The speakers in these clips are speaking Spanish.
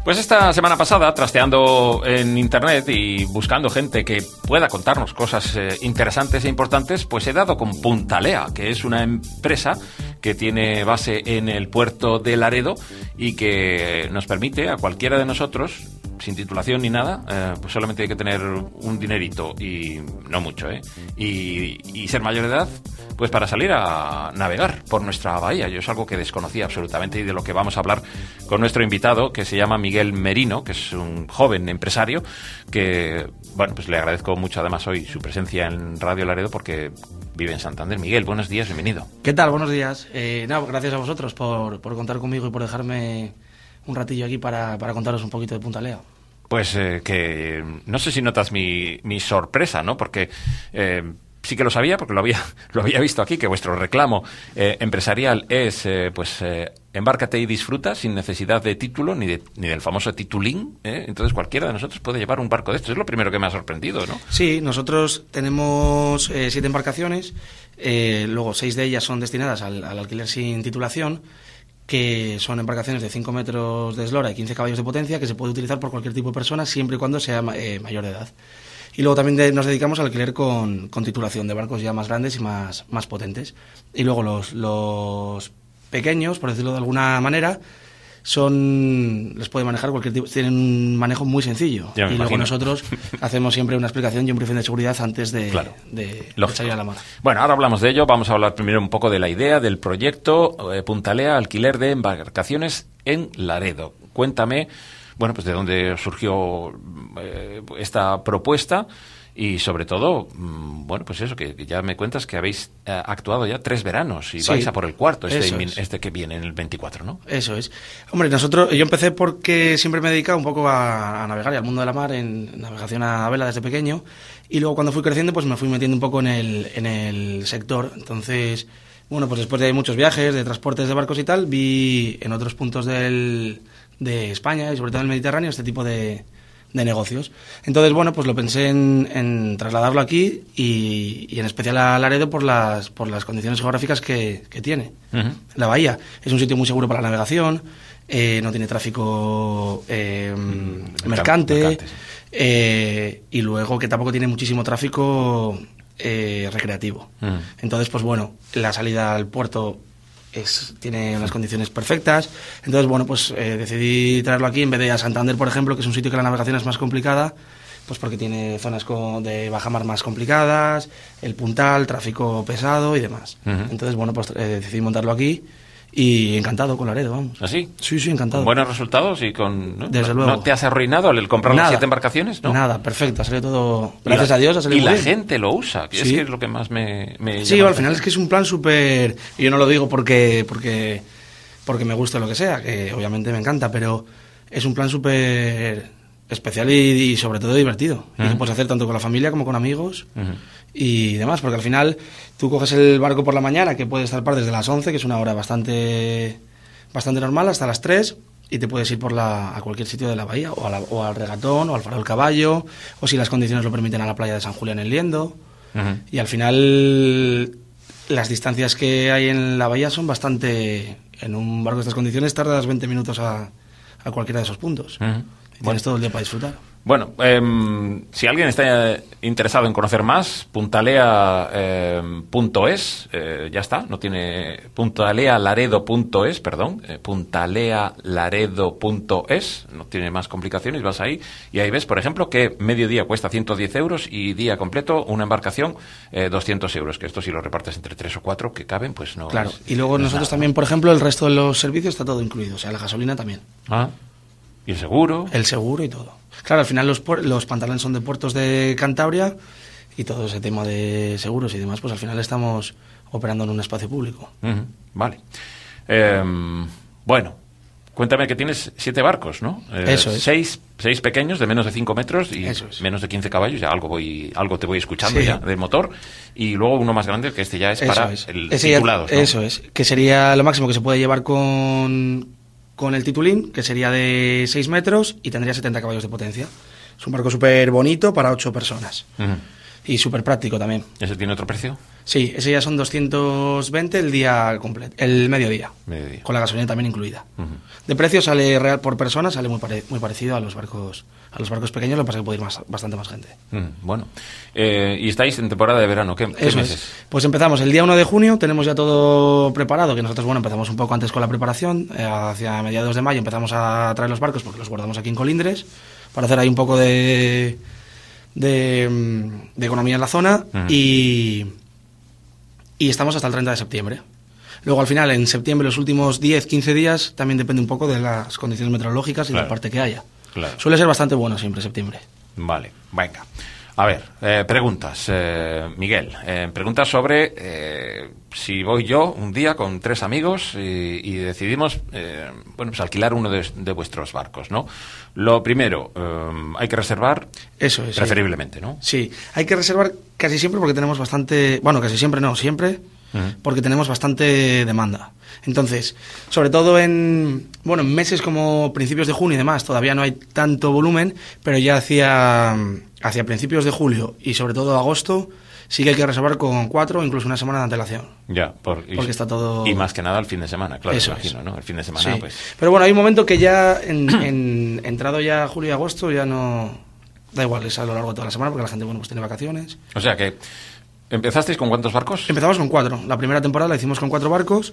Pues esta semana pasada, trasteando en internet y buscando gente que pueda contarnos cosas interesantes e importantes, pues he dado con Puntalea, que es una empresa que tiene base en el puerto de Laredo y que nos permite a cualquiera de nosotros, sin titulación ni nada, pues solamente hay que tener un dinerito y no mucho, y ser mayor de edad, pues para salir a navegar por nuestra bahía. Yo es algo que desconocía absolutamente y de lo que vamos a hablar con nuestro invitado, que se llama Miguel Merino, que es un joven empresario que, bueno, pues le agradezco mucho además hoy su presencia en Radio Laredo porque vive en Santander. Miguel, buenos días, bienvenido. ¿Qué tal? Buenos días. Gracias a vosotros por contar conmigo y por dejarme un ratillo aquí para contaros un poquito de Puntalea. Pues que no sé si notas mi sorpresa, ¿no? Porque sí que lo sabía, porque lo había visto aquí, que vuestro reclamo empresarial es, embárcate y disfruta sin necesidad de título, ni del famoso titulín, ¿eh? Entonces cualquiera de nosotros puede llevar un barco de estos. Es lo primero que me ha sorprendido, ¿no? Sí, nosotros tenemos 7 embarcaciones, luego 6 de ellas son destinadas al alquiler sin titulación, que son embarcaciones de 5 metros de eslora y 15 caballos de potencia, que se puede utilizar por cualquier tipo de persona siempre y cuando sea mayor de edad. Y luego también nos dedicamos al alquiler con titulación de barcos ya más grandes y más potentes. Y luego los pequeños, por decirlo de alguna manera, les puede manejar cualquier tipo, tienen un manejo muy sencillo. Y luego nosotros hacemos siempre una explicación y un briefing de seguridad antes de salir a la mar. Bueno, ahora hablamos de ello. Vamos a hablar primero un poco de la idea del proyecto Puntalea, alquiler de embarcaciones en Laredo. Cuéntame, bueno, pues de dónde surgió esta propuesta y sobre todo, bueno, pues eso, que ya me cuentas que habéis actuado ya 3 veranos y vais a por el cuarto, este que viene en el 24, ¿no? Eso es. Hombre, yo empecé porque siempre me he dedicado un poco a navegar y al mundo de la mar, en navegación a vela desde pequeño, y luego cuando fui creciendo pues me fui metiendo un poco en el sector. Entonces, bueno, pues después de muchos viajes, de transportes de barcos y tal, vi en otros puntos de España y sobre todo en el Mediterráneo este tipo de negocios. Entonces, bueno, pues lo pensé en trasladarlo aquí y en especial a Laredo por las condiciones geográficas que tiene. Uh-huh. La bahía es un sitio muy seguro para la navegación, no tiene tráfico mercante, y luego que tampoco tiene muchísimo tráfico recreativo. Uh-huh. Entonces, pues bueno, la salida al puerto tiene unas condiciones perfectas. Entonces, bueno, pues decidí traerlo aquí en vez de a Santander, por ejemplo, que es un sitio que la navegación es más complicada, pues porque tiene zonas de bajamar más complicadas, el puntal, tráfico pesado y demás. Uh-huh. Entonces, bueno, pues decidí montarlo aquí y encantado con Laredo, vamos. ¿Ah, sí? Sí, encantado. ¿Con buenos resultados y con...? ¿no? Desde luego. ¿No te has arruinado el comprar las 7 embarcaciones? ¿No? Nada, perfecto, ha salido todo... Gracias a Dios ha salido muy bien. Y la bien. Gente lo usa, que sí. Es que es lo que más me sí, al final es que es un plan súper... Y yo no lo digo porque me guste lo que sea, que obviamente me encanta, pero es un plan súper especial y sobre todo divertido. Uh-huh. Y que puedes hacer tanto con la familia como con amigos. Uh-huh. Y demás, porque al final tú coges el barco por la mañana, que puede zarpar desde las 11, que es una hora bastante normal, hasta las 3, y te puedes ir a cualquier sitio de la bahía, o al Regatón, o al Faro del Caballo, o si las condiciones lo permiten, a la playa de San Julián en Liendo. Uh-huh. Y al final las distancias que hay en la bahía son bastante... En un barco de estas condiciones tardas 20 minutos a cualquiera de esos puntos. Uh-huh. Y tienes todo el día para disfrutar. Bueno, si alguien está interesado en conocer más, puntalea.es, ya está, no tiene puntalealaredo.es, puntalealaredo.es, no tiene más complicaciones, vas ahí y ahí ves, por ejemplo, que mediodía cuesta 110 euros y día completo una embarcación 200 euros, que esto si lo repartes entre 3 o 4 que caben, pues no. Claro, y luego nosotros también, por ejemplo, el resto de los servicios está todo incluido, o sea, la gasolina también. Ah. ¿Y el seguro? El seguro y todo. Claro, al final los pantalones son de puertos de Cantabria y todo ese tema de seguros y demás, pues al final estamos operando en un espacio público. Uh-huh. Vale. Bueno, cuéntame que tienes 7 barcos, ¿no? Eso es. 6 pequeños de menos de 5 metros y menos de 15 caballos, ya algo te voy escuchando ya del motor, y luego uno más grande, que este ya es para el titulados, ¿no? Eso es, que sería lo máximo que se puede llevar con el titulín, que sería de 6 metros y tendría 70 caballos de potencia. Es un barco súper bonito para 8 personas. Uh-huh. y súper práctico también. ¿Ese tiene otro precio? Sí, ese ya son 220 el día completo, el mediodía, con la gasolina también incluida. De precio sale real por persona, sale muy parecido a los barcos pequeños, lo que pasa es que puede ir bastante más gente. Bueno, y estáis en temporada de verano, ¿qué meses? Pues empezamos el día 1 de junio, tenemos ya todo preparado, que nosotros, bueno, empezamos un poco antes con la preparación, hacia mediados de mayo empezamos a traer los barcos porque los guardamos aquí en Colindres, para hacer ahí un poco de economía en la zona, y estamos hasta el 30 de septiembre. Luego, al final, en septiembre, los últimos 10-15 días, también depende un poco de las condiciones meteorológicas y de la parte que haya. Claro. Suele ser bastante bueno siempre septiembre. Vale, venga. A ver, preguntas, Miguel. Preguntas sobre si voy yo un día con 3 amigos y decidimos pues alquilar uno de vuestros barcos, ¿no? Lo primero, hay que reservar. Eso es. Preferiblemente, ¿no? Sí, hay que reservar casi siempre porque tenemos bastante... Bueno, casi siempre no, siempre porque tenemos bastante demanda. Entonces, sobre todo en meses como principios de junio y demás, todavía no hay tanto volumen, pero ya hacia principios de julio y sobre todo agosto, sí que hay que reservar con 4 o incluso una semana de antelación. Ya, porque está todo... Y más que nada el fin de semana, claro, Eso imagino, es. ¿no? El fin de semana, sí. Pues... Pero bueno, hay un momento que ya, entrado ya julio y agosto, ya no... Da igual, es a lo largo de toda la semana porque la gente, pues tiene vacaciones. O sea que... ¿Empezasteis con cuántos barcos? Empezamos con 4. La primera temporada la hicimos con 4 barcos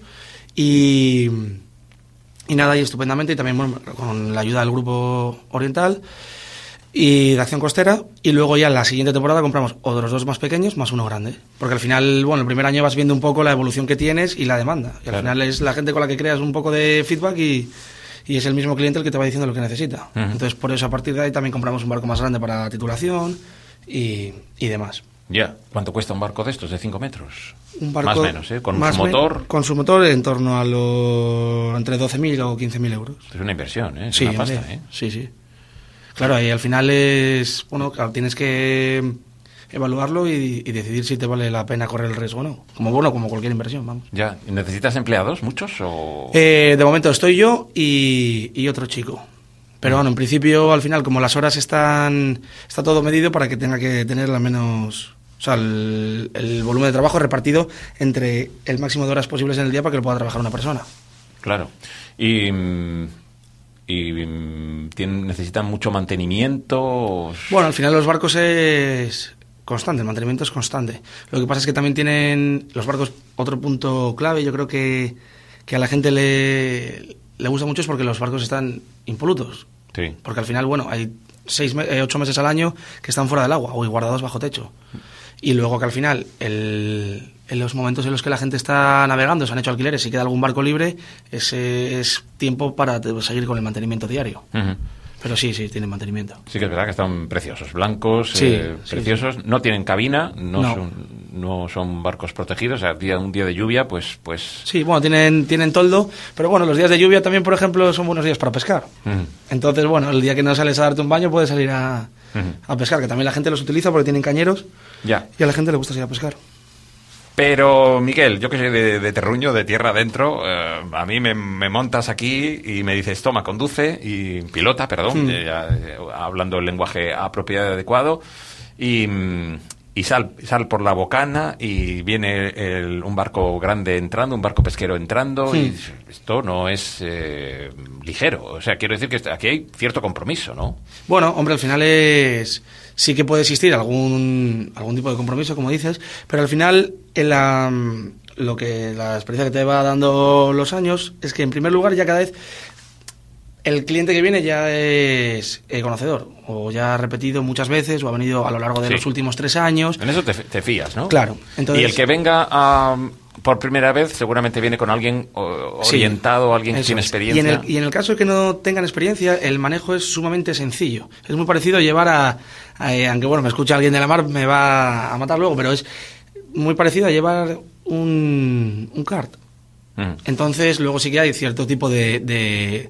y nada, y estupendamente. Y también con la ayuda del Grupo Oriental y de Acción Costera. Y luego ya en la siguiente temporada compramos otros 2 más pequeños más uno grande. Porque al final, el primer año vas viendo un poco la evolución que tienes y la demanda. Y al final es la gente con la que creas un poco de feedback y es el mismo cliente el que te va diciendo lo que necesita. Entonces, por eso, a partir de ahí también compramos un barco más grande para titulación y demás. Ya. ¿Cuánto cuesta un barco de estos, de 5 metros? Un barco más o menos, ¿eh? Con su motor. Con su motor en torno a entre 12.000 o 15.000 euros. Es una inversión, ¿eh? Es sí, una pasta, ¿eh? Sí. Claro, y al final es... claro, tienes que evaluarlo y decidir si te vale la pena correr el riesgo o no. Como cualquier inversión, vamos. Ya. ¿Necesitas empleados, muchos o...? De momento estoy yo y otro chico. Pero en principio, al final, como las horas está todo medido para que tenga que tener la menos... O sea, el volumen de trabajo repartido entre el máximo de horas posibles en el día para que lo pueda trabajar una persona. Claro. Y necesitan mucho mantenimiento. Bueno, al final los barcos es constante, el mantenimiento es constante. Lo que pasa es que también tienen los barcos otro punto clave. Yo creo que a la gente le gusta mucho es porque los barcos están impolutos. Sí. Porque al final, hay 8 meses al año que están fuera del agua o guardados bajo techo. Y luego que al final, en los momentos en los que la gente está navegando, se han hecho alquileres y queda algún barco libre, ese es tiempo para seguir con el mantenimiento diario. Pero sí, tienen mantenimiento. Sí que es verdad que están preciosos, blancos, preciosos. Sí. No tienen cabina, no son barcos protegidos. O sea, un día de lluvia, pues... Sí, tienen toldo, pero los días de lluvia también, por ejemplo, son buenos días para pescar. Entonces, el día que no sales a darte un baño, puedes salir a pescar, que también la gente los utiliza porque tienen cañeros. Ya. Y a la gente le gusta salir a pescar. Pero, Miguel, yo que soy de terruño, de tierra adentro, a mí me montas aquí y me dices, toma, conduce, y pilota, perdón, hablando el lenguaje apropiado y adecuado, y sal por la bocana y viene un barco grande entrando, un barco pesquero entrando, y esto no es ligero. O sea, quiero decir que aquí hay cierto compromiso, ¿no? Bueno, hombre, al final sí que puede existir algún tipo de compromiso, como dices, pero al final la experiencia que te va dando los años es que, en primer lugar, ya cada vez el cliente que viene ya es conocedor, o ya ha repetido muchas veces, o ha venido a lo largo de los últimos 3 años. En eso te fías, ¿no? Claro. Entonces, y el que venga por primera vez seguramente viene con alguien orientado, alguien que tiene experiencia. Y en el caso de que no tengan experiencia, el manejo es sumamente sencillo. Es muy parecido a llevar aunque me escucha alguien de la mar, me va a matar luego, pero es muy parecido a llevar un kart. Entonces, luego sí que hay cierto tipo de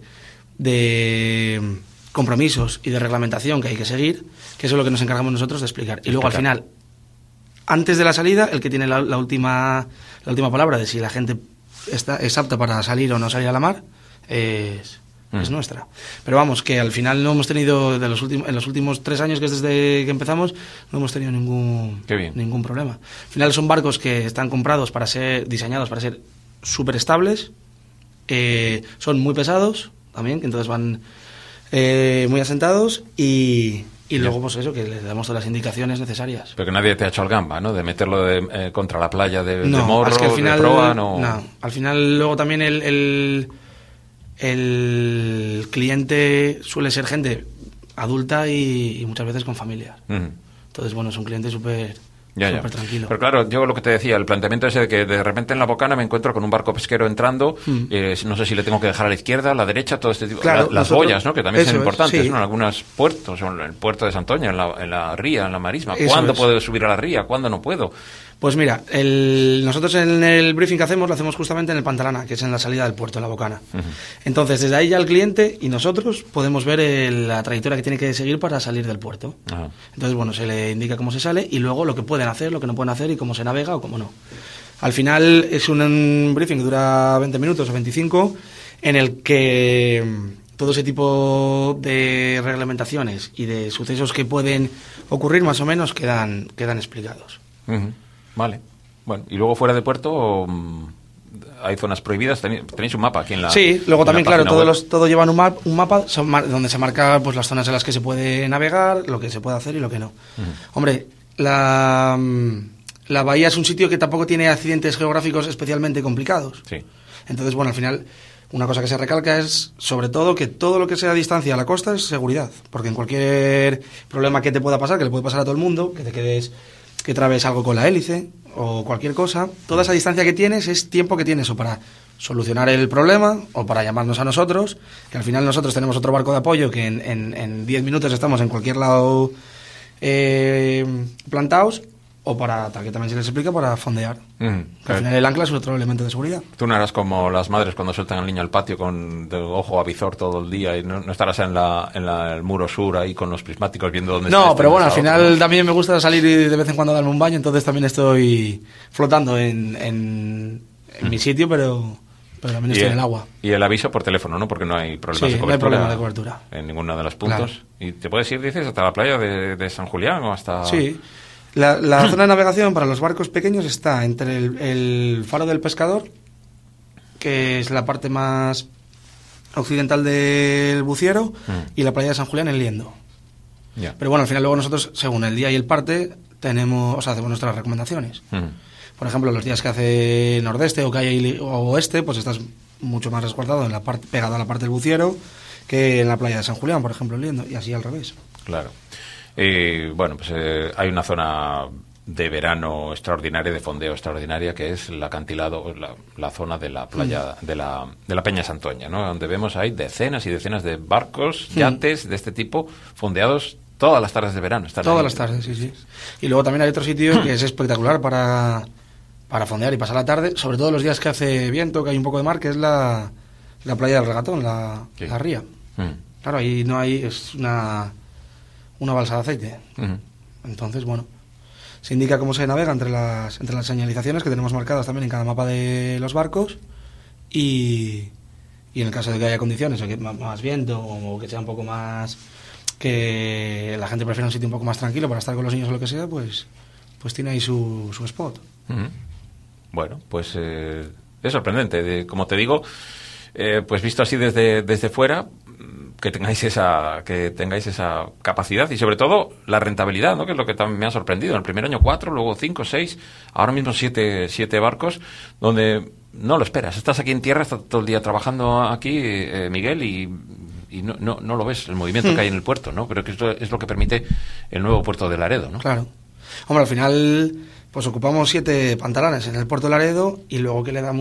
compromisos y de reglamentación que hay que seguir, que eso es lo que nos encargamos nosotros de explicar. Y luego, al final, antes de la salida, el que tiene la última palabra de si la gente es apta para salir o no salir a la mar es es nuestra. Pero vamos, que al final no hemos tenido, en los últimos 3 años que es desde que empezamos, no hemos tenido ningún problema. Al final son barcos que están comprados diseñados para ser súper estables, son muy pesados también, que entonces van muy asentados y luego pues eso, que le damos todas las indicaciones necesarias. Pero que nadie te ha hecho el gamba, ¿no? De meterlo contra la playa de Morro, es que al final, de proa, no. Al final luego también el cliente suele ser gente adulta y muchas veces con familias. Entonces, bueno, es un cliente súper tranquilo. Pero claro, yo lo que te decía, el planteamiento ese de que de repente en la Bocana me encuentro con un barco pesquero entrando, no sé si le tengo que dejar a la izquierda, a la derecha, todo este tipo. Claro, las boyas, ¿no? Que también son importantes, sí. ¿no? En algunos puertos, en el puerto de Santoña, en la ría, en la marisma. Eso ¿Cuándo es. puedo subir a la ría? ¿Cuándo no puedo? Pues mira, nosotros en el briefing que hacemos, lo hacemos justamente en el Pantalana, que es en la salida del puerto, en la Bocana. Entonces, desde ahí ya el cliente y nosotros podemos ver la trayectoria que tiene que seguir para salir del puerto. Ajá. Entonces, bueno, se le indica cómo se sale y luego lo que pueden hacer, lo que no pueden hacer y cómo se navega o cómo no. Al final es un briefing que dura 20 minutos o 25, en el que todo ese tipo de reglamentaciones y de sucesos que pueden ocurrir más o menos quedan explicados. Vale. Bueno, y luego fuera de puerto hay zonas prohibidas. Tenéis un mapa aquí en la. Sí, luego también, claro, todos llevan un mapa donde se marca pues las zonas en las que se puede navegar, lo que se puede hacer y lo que no. Hombre, la bahía es un sitio que tampoco tiene accidentes geográficos especialmente complicados. Sí. Entonces, bueno, al final, una cosa que se recalca es, sobre todo, que todo lo que sea distancia a la costa es seguridad. Porque en cualquier problema que te pueda pasar, que le puede pasar a todo el mundo, que trabes algo con la hélice o cualquier cosa, toda esa distancia que tienes es tiempo que tienes o para solucionar el problema o para llamarnos a nosotros, que al final nosotros tenemos otro barco de apoyo que en 10 minutos estamos en cualquier lado plantados, o para, tal que también se les explica, para fondear. Que al final el ancla es otro elemento de seguridad. Tú no harás como las madres cuando sueltan al niño al patio con de ojo a visor todo el día y no estarás en el muro sur ahí con los prismáticos viendo dónde está. No, pero bueno, al final también me gusta salir y de vez en cuando darme un baño, entonces también estoy flotando en mi sitio, pero también estoy en el agua. Y el aviso por teléfono, ¿no? Porque no hay problemas de cobertura. No hay problema de cobertura. En ninguno de los puntos. Claro. ¿Y te puedes ir, dices, hasta la playa de San Julián o hasta...? Sí. La zona de navegación para los barcos pequeños está entre el faro del pescador, que es la parte más occidental del Buciero, y la playa de San Julián en Liendo. Yeah. Pero bueno, al final luego nosotros, según el día y el parte, hacemos nuestras recomendaciones. Por ejemplo, los días que hace nordeste o que hay oeste, pues estás mucho más resguardado pegado a la parte del Buciero que en la playa de San Julián, por ejemplo, en Liendo, y así al revés. Claro. Bueno, pues hay una zona de verano extraordinaria, de fondeo extraordinaria, que es el acantilado, la zona de la playa de la Peña Santoña, ¿no? Donde vemos ahí decenas y decenas de barcos, yates de este tipo, fondeados todas las tardes de verano. Todas las tardes, sí. Y luego también hay otro sitio que es espectacular para fondear y pasar la tarde, sobre todo los días que hace viento, que hay un poco de mar, que es la playa del Regatón, la ría. Claro, ahí no hay, es una balsa de aceite. Entonces, bueno, se indica cómo se navega entre las señalizaciones que tenemos marcadas también en cada mapa de los barcos y en el caso de que haya condiciones o que más viento o que sea un poco más, que la gente prefiera un sitio un poco más tranquilo para estar con los niños o lo que sea, pues tiene ahí su spot. Bueno, pues es sorprendente. Como te digo, pues visto así desde fuera, que tengáis esa capacidad y sobre todo la rentabilidad, ¿no? Que es lo que también me ha sorprendido. En el primer año 4, luego 5, 6, ahora mismo 7 barcos, donde no lo esperas. Estás aquí en tierra, estás todo el día trabajando aquí, Miguel, y no lo ves, el movimiento que hay en el puerto, ¿no? Pero que esto es lo que permite el nuevo puerto de Laredo, ¿no? Claro. Hombre, al final pues ocupamos 7 pantalanes en el puerto de Laredo y luego que le da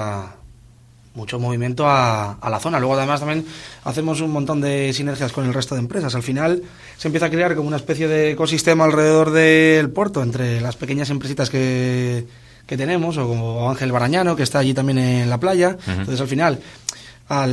mucho movimiento a la zona. Luego además también hacemos un montón de sinergias con el resto de empresas. Al final se empieza a crear como una especie de ecosistema alrededor del puerto entre las pequeñas empresitas que tenemos, o como Ángel Barañano, que está allí también en la playa. Entonces al final a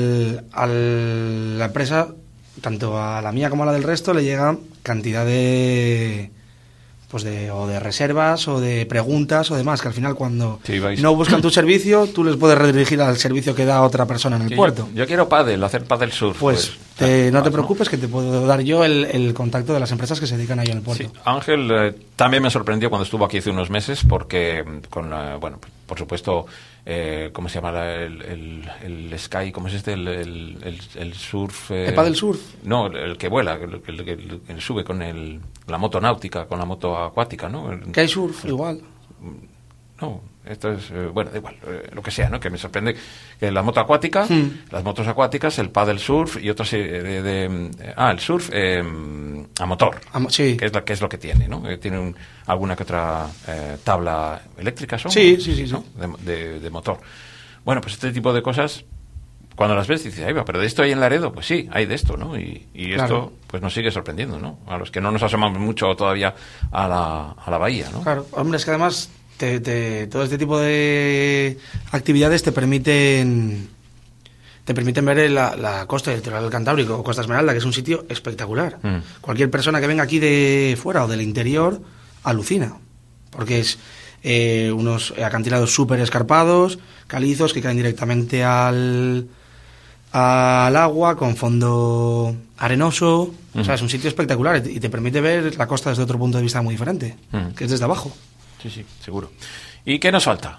la empresa, tanto a la mía como a la del resto, le llega cantidad de o de reservas o de preguntas o demás, que al final cuando Sí, no buscan tu servicio, tú les puedes redirigir al servicio que da otra persona en el puerto. Yo quiero hacer pádel surf. Pues no te preocupes, que te puedo dar yo el contacto de las empresas que se dedican ahí en el puerto. Sí, Ángel también me sorprendió cuando estuvo aquí hace unos meses porque por supuesto, ¿cómo se llama el Sky? ¿Cómo es este? El surf. ¿El paddle surf? No, el que vuela, el sube con la moto náutica, con la moto acuática, ¿no? Que hay surf, igual. No, esto es, da igual, lo que sea, ¿no? Que me sorprende que la moto acuática, las motos acuáticas, el paddle surf y otras el surf a motor, sí. que es lo que tiene, ¿no? Tiene alguna que otra tabla eléctrica, ¿son? Sí. ¿no? De motor. Bueno, pues este tipo de cosas, cuando las ves, dices, pero ¿de esto hay en Laredo? Pues sí, hay de esto, ¿no? Y claro. Esto pues nos sigue sorprendiendo, ¿no? A los que no nos asomamos mucho todavía a la bahía, ¿no? Claro, hombre, es que además todo este tipo de actividades te permiten ver la costa del litoral cantábrico o Costa Esmeralda, que es un sitio espectacular. Cualquier persona que venga aquí de fuera o del interior alucina, porque es unos acantilados súper escarpados, calizos que caen directamente al agua, con fondo arenoso. O sea, es un sitio espectacular y te permite ver la costa desde otro punto de vista muy diferente, que es desde abajo. Sí, seguro. ¿Y qué nos falta?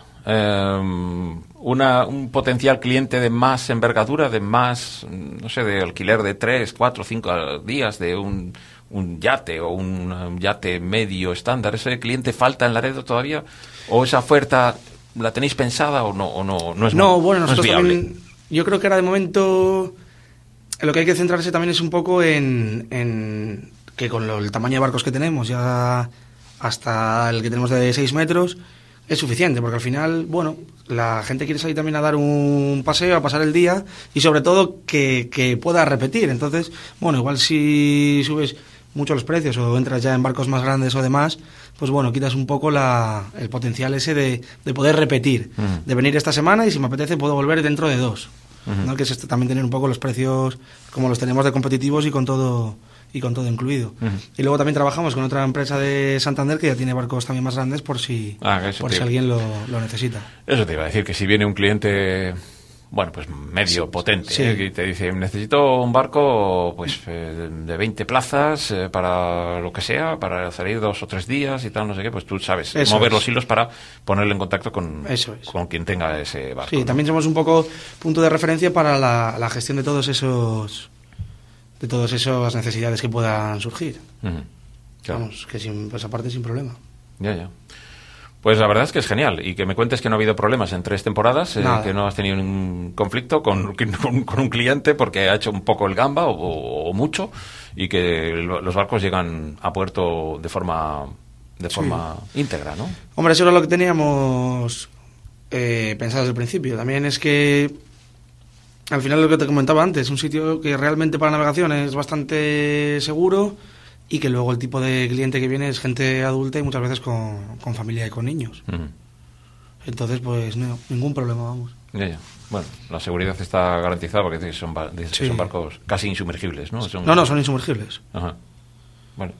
Un potencial cliente de más envergadura, de más, no sé, de alquiler de 3, 4, 5 días, de un yate o un yate medio estándar. ¿Ese cliente falta en Laredo todavía? ¿O esa oferta la tenéis pensada o no es bueno, nosotros viable? También, yo creo que ahora de momento lo que hay que centrarse también es un poco en que con el tamaño de barcos que tenemos, ya hasta el que tenemos de 6 metros, es suficiente, porque al final, la gente quiere salir también a dar un paseo, a pasar el día, y sobre todo que pueda repetir. Entonces, igual si subes mucho los precios o entras ya en barcos más grandes o demás, pues quitas un poco el potencial ese de poder repetir, de venir esta semana y si me apetece puedo volver dentro de 2, ¿no? Que es también tener un poco los precios como los tenemos de competitivos y con todo incluido. Y luego también trabajamos con otra empresa de Santander que ya tiene barcos también más grandes por si alguien lo necesita. Eso te iba a decir, que si viene un cliente pues medio potente, sí. Que te dice, necesito un barco pues de 20 plazas para lo que sea, para salir 2 o 3 días y tal, no sé qué, pues tú sabes mover los hilos para ponerle en contacto con quien tenga ese barco. Sí, ¿no? También somos un poco punto de referencia para la gestión de todas esas necesidades que puedan surgir. Claro. Vamos, que esa parte sin problema. Ya. Pues la verdad es que es genial. Y que me cuentes que no ha habido problemas en 3 temporadas, que no has tenido ningún conflicto con un cliente porque ha hecho un poco el gamba o mucho, y que los barcos llegan a puerto de forma íntegra, ¿no? Hombre, eso era lo que teníamos pensado desde el principio. También es que al final, lo que te comentaba antes, un sitio que realmente para navegación es bastante seguro y que luego el tipo de cliente que viene es gente adulta y muchas veces con familia y con niños. Entonces, pues no, ningún problema, vamos. Ya. Bueno, la seguridad está garantizada porque son barcos casi insumergibles, ¿no? No, son insumergibles. Ajá. Bueno.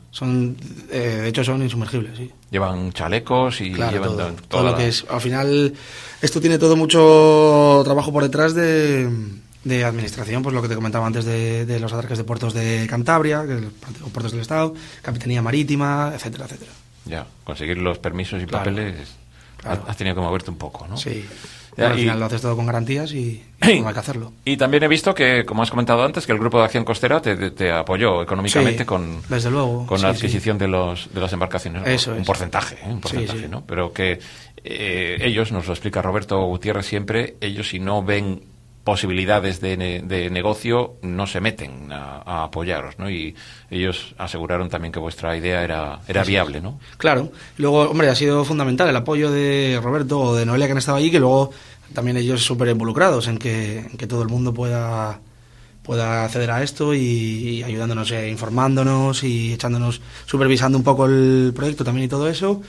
De hecho, son insumergibles, sí. Llevan chalecos y llevan todo lo que es. Al final, esto tiene todo mucho trabajo por detrás de administración, pues lo que te comentaba antes de los atarques de puertos de Cantabria, puertos del Estado, Capitanía Marítima, etcétera. Ya, conseguir los permisos y papeles, has tenido que moverte un poco, ¿no? Sí. Al final lo haces todo con garantías y no hay que hacerlo. Y también he visto que, como has comentado antes, que el Grupo de Acción Costera te apoyó económicamente desde luego, con la adquisición de las embarcaciones. Eso un porcentaje, ¿no? Pero que ellos, nos lo explica Roberto Gutiérrez siempre, ellos si no ven posibilidades de negocio no se meten a apoyaros, ¿no? Y ellos aseguraron también que vuestra idea era viable, ¿no? Claro. Luego, hombre, ha sido fundamental el apoyo de Roberto o de Noelia, que han estado allí, que luego también ellos súper involucrados en que todo el mundo pueda acceder a esto y ayudándonos, informándonos y supervisando un poco el proyecto también y todo eso.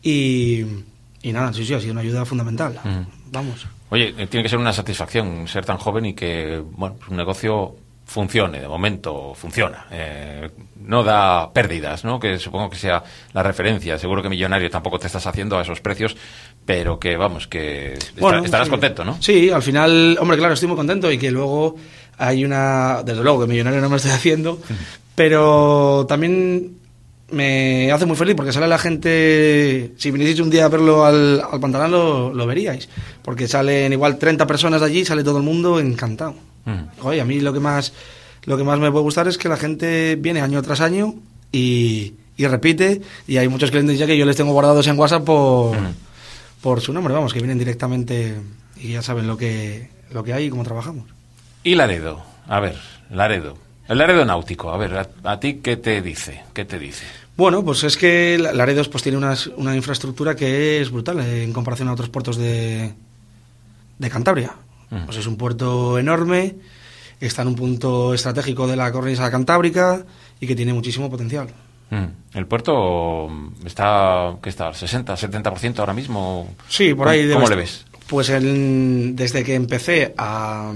Y nada, sí, ha sido una ayuda fundamental. Vamos. Oye, tiene que ser una satisfacción ser tan joven y que, pues un negocio funcione, de momento funciona. No da pérdidas, ¿no? Que supongo que sea la referencia. Seguro que millonario tampoco te estás haciendo a esos precios, pero que vamos, que estarás contento, ¿no? Sí, al final, hombre, claro, estoy muy contento y que luego hay desde luego que millonario no me estoy haciendo, pero también me hace muy feliz porque sale la gente. Si vinieseis un día a verlo al Pantanal lo veríais, porque salen igual 30 personas de allí, sale todo el mundo encantado. Oye, a mí lo que más me puede gustar es que la gente viene año tras año y repite, y hay muchos clientes ya que yo les tengo guardados en WhatsApp por su nombre, vamos, que vienen directamente y ya saben lo que hay y cómo trabajamos. Y Laredo, a ver, Laredo. El Laredo náutico, a ver, ¿a ti qué te dice? ¿Qué te dice? Bueno, pues es que Laredo pues tiene una infraestructura que es brutal en comparación a otros puertos de Cantabria. Pues es un puerto enorme, está en un punto estratégico de la cornisa cantábrica y que tiene muchísimo potencial. ¿El puerto está, qué está, 60, 70% ahora mismo? Sí, por ahí. ¿Cómo le ves? Pues desde que empecé a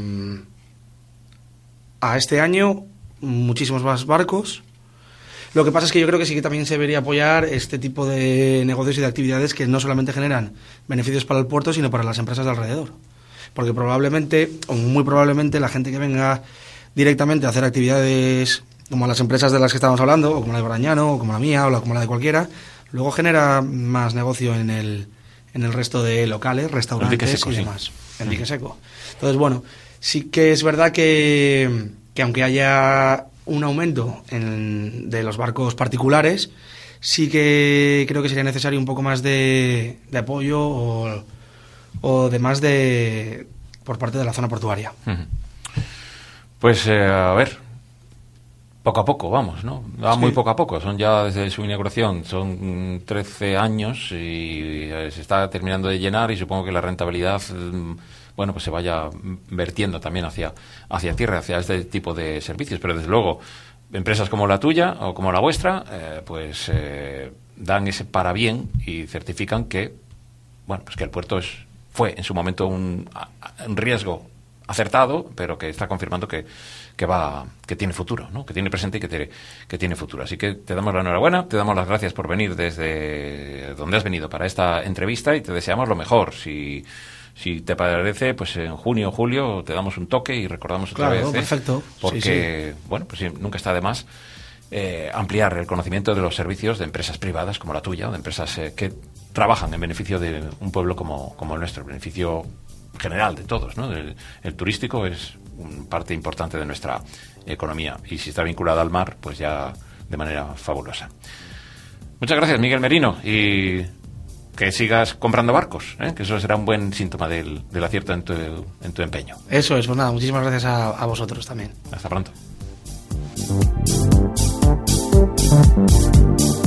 este año, muchísimos más barcos. Lo que pasa es que yo creo que sí que también se debería apoyar este tipo de negocios y de actividades que no solamente generan beneficios para el puerto, sino para las empresas de alrededor. Porque probablemente, o muy probablemente, la gente que venga directamente a hacer actividades como las empresas de las que estamos hablando, o como la de Brañano, o como la mía, o como la de cualquiera, luego genera más negocio en el resto de locales, restaurantes y demás. En dique seco. Entonces, bueno, sí que es verdad que aunque haya un aumento de los barcos particulares, sí que creo que sería necesario un poco más de apoyo o de más por parte de la zona portuaria. Pues a ver, poco a poco vamos, ¿no? Va muy poco a poco, son ya desde su inauguración, son 13 años y se está terminando de llenar, y supongo que la rentabilidad, bueno, pues se vaya vertiendo también hacia tierra, hacia este tipo de servicios, pero desde luego empresas como la tuya o como la vuestra, pues dan ese parabién y certifican que, bueno, pues que el puerto fue en su momento un riesgo acertado, pero que está confirmando que tiene futuro, ¿no? Que tiene presente y que tiene futuro. Así que te damos la enhorabuena, te damos las gracias por venir desde donde has venido para esta entrevista y te deseamos lo mejor. Si te parece, pues en junio o julio te damos un toque y recordamos otra vez. Perfecto. Porque, bueno, pues nunca está de más ampliar el conocimiento de los servicios de empresas privadas como la tuya, o de empresas que trabajan en beneficio de un pueblo como el nuestro, el beneficio general de todos, ¿no? El turístico es parte importante de nuestra economía, y si está vinculada al mar, pues ya de manera fabulosa. Muchas gracias, Miguel Merino, y que sigas comprando barcos, que eso será un buen síntoma del acierto en tu empeño. Eso es, pues nada, muchísimas gracias a vosotros también. Hasta pronto.